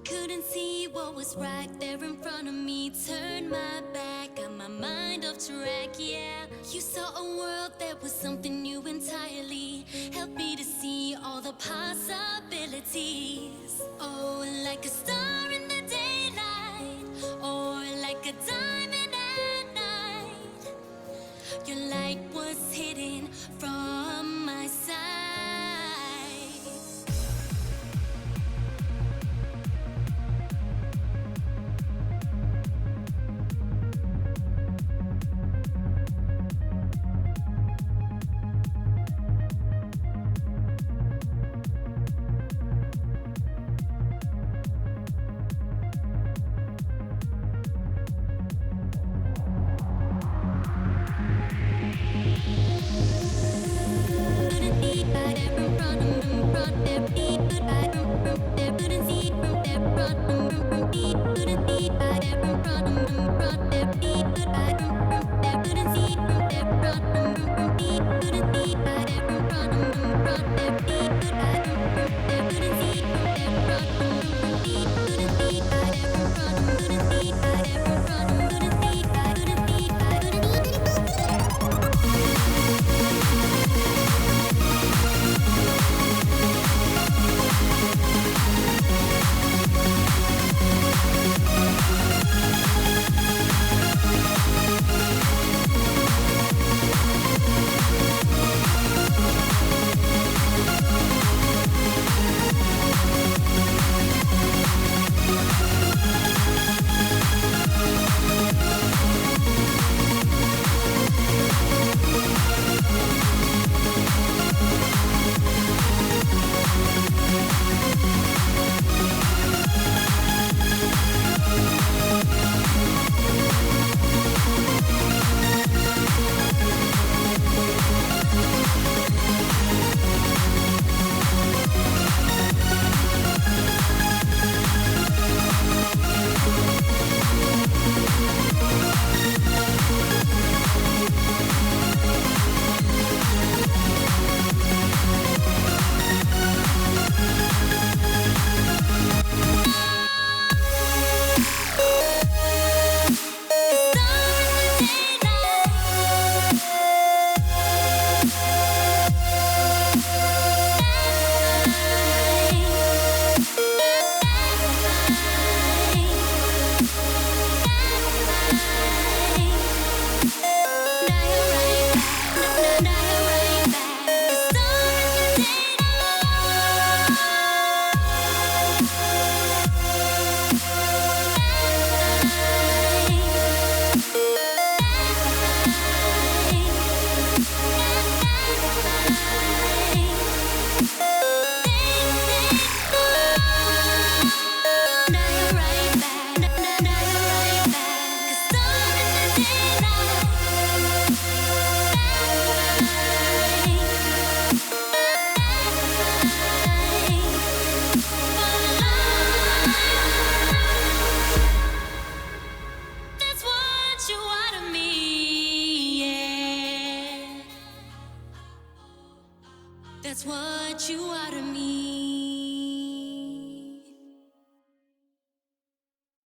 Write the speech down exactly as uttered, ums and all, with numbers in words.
Couldn't see what was right there in front of me. Turned my back, got my mind off track, yeah. You saw a world that was something new entirely. Helped me to see all the possibilities. Oh, like a star in the daylight, or like a diamond at night. Your light was hidden from my sight. That's what you are to me.